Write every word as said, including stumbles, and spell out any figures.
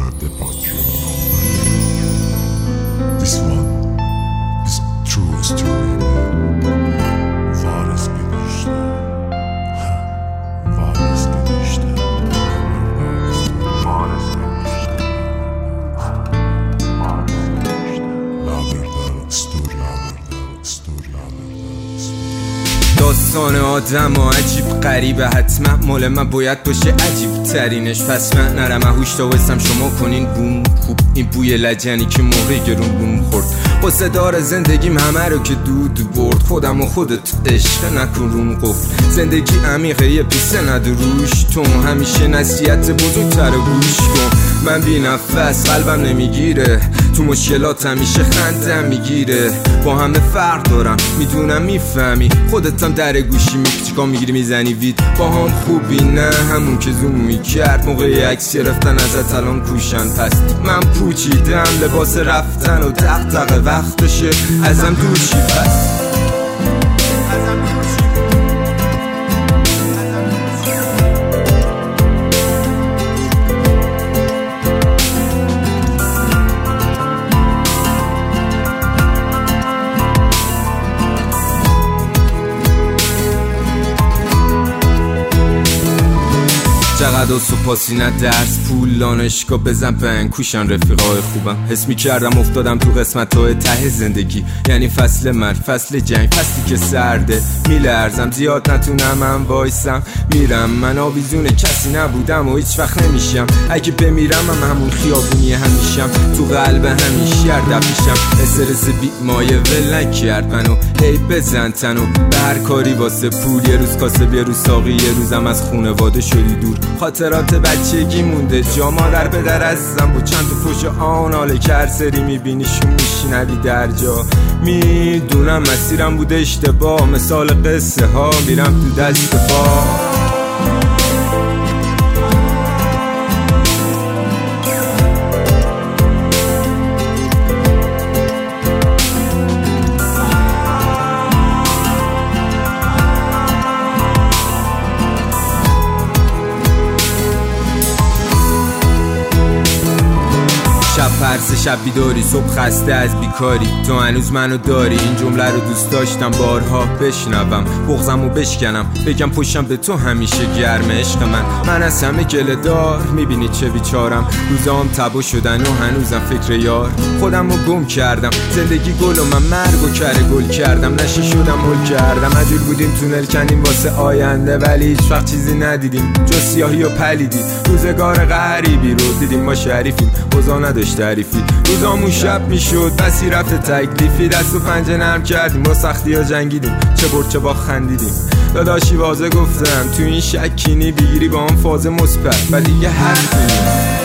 the podcast. This one is true story. Varis gidişte, varis gidişte, varis gidişte, varis gidişte. Labirda story, labirda story, labirda story. داستان آدم و عجیب غریبه، حتما مال من باید باشه عجیب ترینش. پس من نرم هوش تا وسم شما کنین بوم. خوب این بوی لجنی که موقع گرون بوم خورد با صدار زندگیم همه رو که دود برد. خودم و خودت عشق نکن روم قفل، زندگی عمیقه یه پیسه ندروش. تو همیشه نصیحت بزرگتر گوش کن. من بی نفس قلبم نمیگیره، تو مشکلات همیشه خندم میگیره. با همه فرق دارم میدونم میفهمی، خودتم در گوشی میکچکا میگیری میزنی وید. با هم خوبی نه همون که زوم میکرد موقع عکس گرفتن ازت الان کوشن. پس من پوچیدم لباس رفتن و دغدغه وقتشه ازم دور شی. پس چقدر سپاسی نه درس پول دانشگاه بزن پنگ کوشن رفیقای خوبم. حس می کردم افتادم تو قسمت های ته زندگی، یعنی فصل مرگ، فصل جنگ، فصلی که سرده. میلرزم زیاد نتونم من وایسم، میرم من آویزون کسی نبودم و هیچ وقت نمیشم. اگه بمیرم هم همون خیابونی همیشم، تو قلب همیشه دفیشم. استرس بی مایه ول نکرد منو، هی بزن تنو به هر کاری واسه پول. یه روز کاسب یه روز ساقی، یه روزم از خونواده شدی دور. خاطرات بچگی مونده جا مادر پدر ازم بود. چند تا فوش آناله که هر سری میبینیشون میشنوی در جا. میدونم مسیرم بوده اشتباه، مثال قصه ها میرم تو دست با. شب پرسه شب بیداری، صبح خسته از بیکاری. تو هنوز منو داری، این جمله رو دوست داشتم بارها بشنوم. بغضمو بشکنم بگم پشتم به تو همیشه گرم عشق من. من از همه گله دار میبینی چه بیچارم، روزام تبا شدن و هنوزم فکر یار. خودمو گم کردم زندگی گل و من مرگو کره گل کردم. نشه شدم هل کردم، عجول بودیم تونل کنیم واسه آینده، ولی هیچ وقت چیزی ندیدیم جز سیاهی و پلیدی. روزگار غریبی رو دیدیم ما شریفیم، اوضاع نداشت تعریفی. روزامون شب میشد بسی رفت تکلیفی، دست و پنجه نرم کردیم با سختی ها جنگیدیم. چه برد چه با خندیدیم داداشی واضح گفتم تو این شکینی بگیری با هم فاز مثبت و دیگه حرفی